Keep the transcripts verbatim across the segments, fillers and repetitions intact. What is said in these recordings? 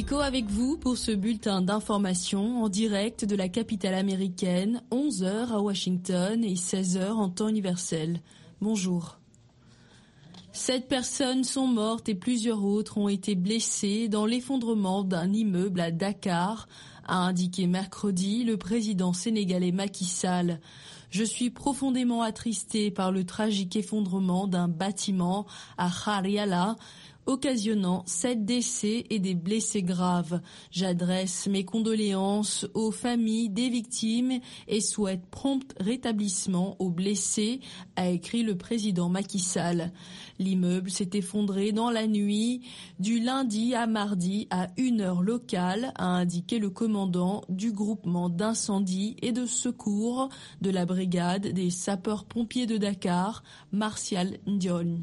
Nico avec vous pour ce bulletin d'information en direct de la capitale américaine, onze heures à Washington et seize heures en temps universel. Bonjour. Sept personnes sont mortes et plusieurs autres ont été blessées dans l'effondrement d'un immeuble à Dakar, a indiqué mercredi le président sénégalais Macky Sall. Je suis profondément attristé par le tragique effondrement d'un bâtiment à Khariala, occasionnant sept décès et des blessés graves. J'adresse mes condoléances aux familles des victimes et souhaite prompt rétablissement aux blessés, a écrit le président Macky Sall. L'immeuble s'est effondré dans la nuit du lundi à mardi à une heure locale, a indiqué le commandant du groupement d'incendie et de secours de la brigade des sapeurs-pompiers de Dakar, Martial Ndione.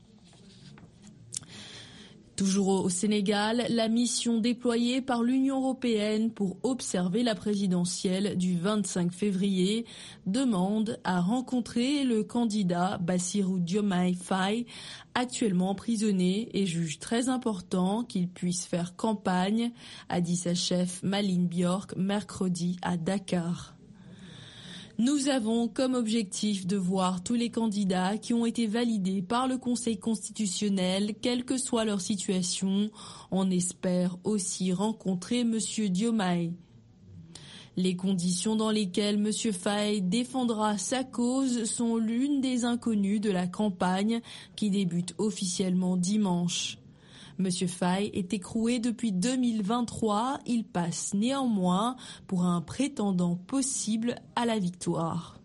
Toujours au Sénégal, la mission déployée par l'Union européenne pour observer la présidentielle du vingt-cinq février demande à rencontrer le candidat Bassirou Diomaye Faye, actuellement emprisonné, et juge très important qu'il puisse faire campagne, a dit sa chef Malin Bjork mercredi à Dakar. Nous avons comme objectif de voir tous les candidats qui ont été validés par le Conseil constitutionnel, quelle que soit leur situation. On espère aussi rencontrer Monsieur Diomaye. Les conditions dans lesquelles Monsieur Faye défendra sa cause sont l'une des inconnues de la campagne qui débute officiellement dimanche. Monsieur Faye est écroué depuis deux mille vingt-trois. Il passe néanmoins pour un prétendant possible à la victoire.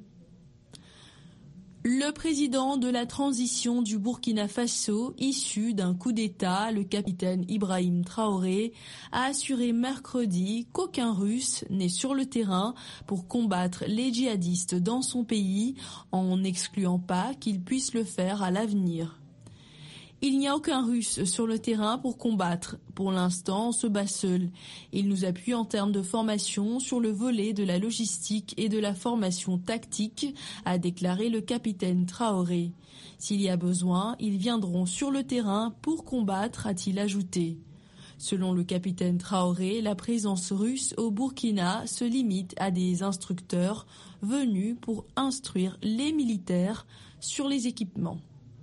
Le président de la transition du Burkina Faso, issu d'un coup d'État, le capitaine Ibrahim Traoré, a assuré mercredi qu'aucun Russe n'est sur le terrain pour combattre les djihadistes dans son pays, en n'excluant pas qu'il puisse le faire à l'avenir. Il n'y a aucun Russe sur le terrain pour combattre. Pour l'instant, on se bat seul. Il nous appuie en termes de formation sur le volet de la logistique et de la formation tactique, a déclaré le capitaine Traoré. S'il y a besoin, ils viendront sur le terrain pour combattre, a-t-il ajouté. Selon le capitaine Traoré, la présence russe au Burkina se limite à des instructeurs venus pour instruire les militaires sur les équipements.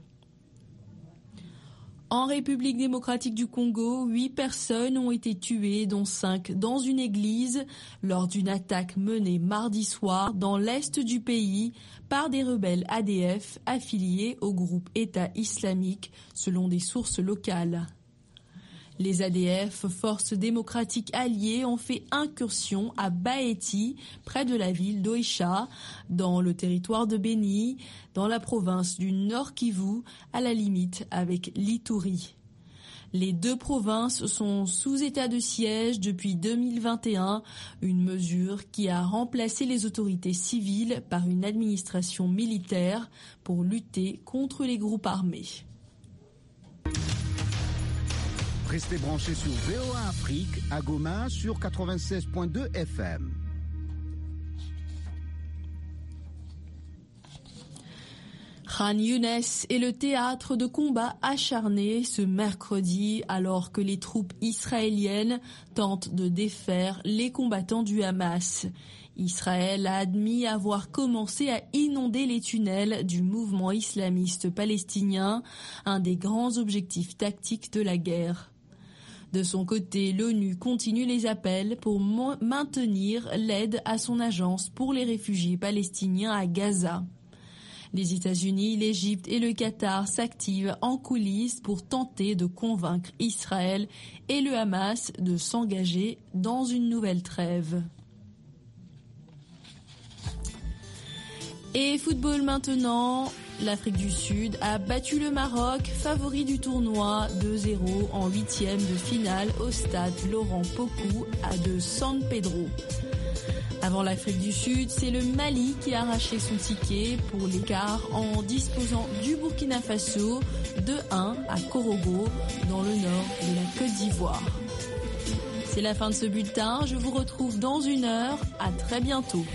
En République démocratique du Congo, huit personnes ont été tuées, dont cinq dans une église, lors d'une attaque menée mardi soir dans l'est du pays par des rebelles A D F affiliés au groupe État islamique, selon des sources locales. Les A D F, forces démocratiques alliées, ont fait incursion à Baeti, près de la ville d'Oicha, dans le territoire de Beni, dans la province du Nord Kivu, à la limite avec l'Ituri. Les deux provinces sont sous état de siège depuis deux mille vingt et un, une mesure qui a remplacé les autorités civiles par une administration militaire pour lutter contre les groupes armés. Restez branchés sur V O A Afrique à Goma sur quatre-vingt-seize point deux F M. Khan Younes est le théâtre de combats acharnés ce mercredi alors que les troupes israéliennes tentent de défaire les combattants du Hamas. Israël a admis avoir commencé à inonder les tunnels du mouvement islamiste palestinien, un des grands objectifs tactiques de la guerre. De son côté, l'ONU continue les appels pour mo- maintenir l'aide à son agence pour les réfugiés palestiniens à Gaza. Les États-Unis, l'Égypte et le Qatar s'activent en coulisses pour tenter de convaincre Israël et le Hamas de s'engager dans une nouvelle trêve. Et football maintenant, l'Afrique du Sud a battu le Maroc, favori du tournoi, deux zéro en huitième de finale au stade Laurent Pokou à de San Pedro. Avant l'Afrique du Sud, c'est le Mali qui a arraché son ticket pour l'écart en disposant du Burkina Faso deux un à Korogo dans le nord de la Côte d'Ivoire. C'est la fin de ce bulletin, je vous retrouve dans une heure, à très bientôt.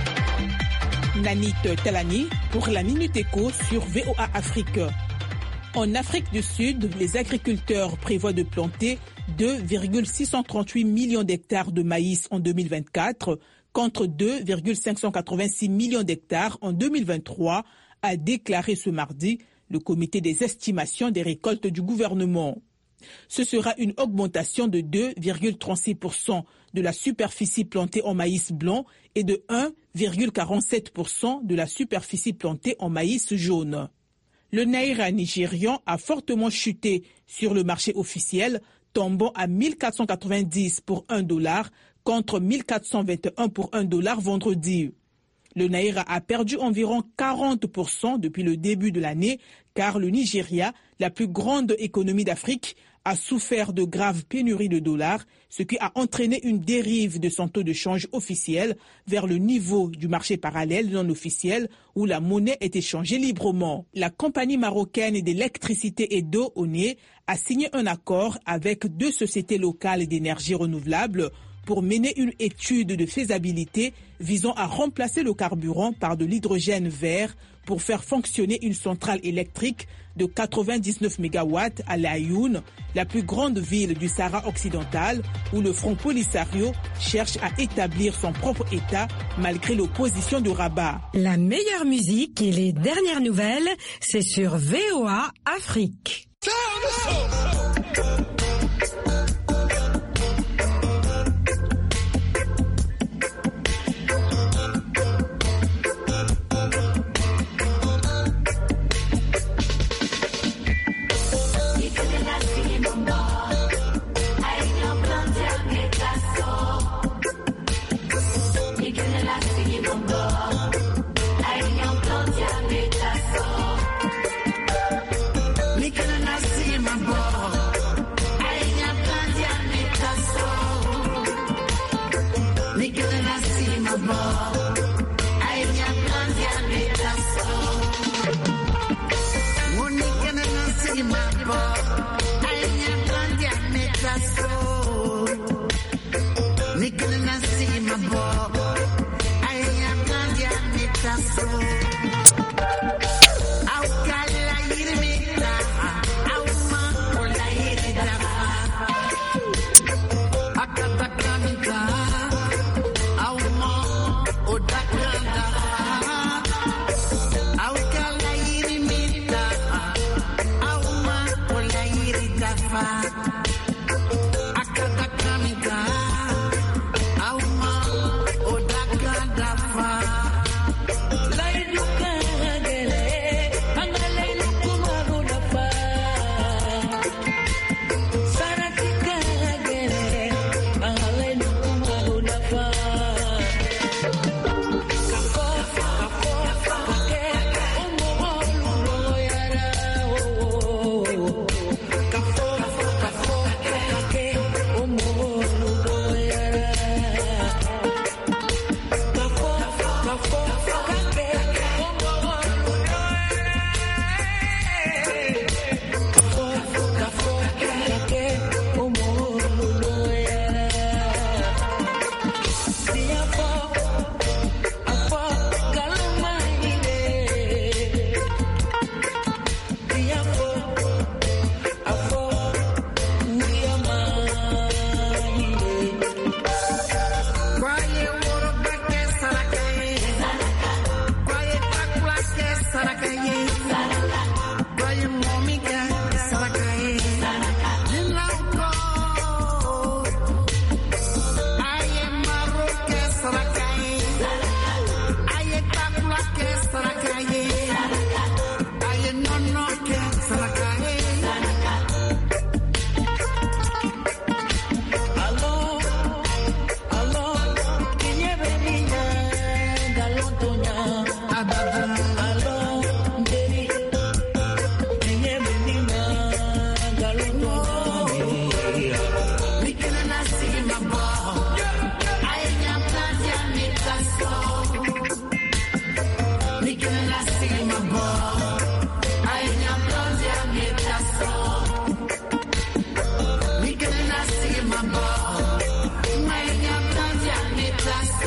Nanit Talani pour la Minute Éco sur V O A Afrique. En Afrique du Sud, les agriculteurs prévoient de planter deux virgule six cent trente-huit millions d'hectares de maïs en deux mille vingt-quatre contre deux virgule cinq cent quatre-vingt-six millions d'hectares en deux mille vingt-trois, a déclaré ce mardi le comité des estimations des récoltes du gouvernement. Ce sera une augmentation de deux virgule trente-six pour cent de la superficie plantée en maïs blanc et de un virgule quarante-sept pour cent de la superficie plantée en maïs jaune. Le naira nigérian a fortement chuté sur le marché officiel, tombant à mille quatre cent quatre-vingt-dix pour un dollar contre mille quatre cent vingt et un pour un dollar vendredi. Le naira a perdu environ quarante pour cent depuis le début de l'année car le Nigeria, la plus grande économie d'Afrique, a souffert de graves pénuries de dollars, ce qui a entraîné une dérive de son taux de change officiel vers le niveau du marché parallèle non officiel où la monnaie est échangée librement. La compagnie marocaine d'électricité et d'eau, O N E, a signé un accord avec deux sociétés locales d'énergie renouvelable pour mener une étude de faisabilité visant à remplacer le carburant par de l'hydrogène vert pour faire fonctionner une centrale électrique de quatre-vingt-dix-neuf mégawatts à Laayoune, la plus grande ville du Sahara occidental, où le Front Polisario cherche à établir son propre État malgré l'opposition de Rabat. La meilleure musique et les dernières nouvelles, c'est sur V O A Afrique. I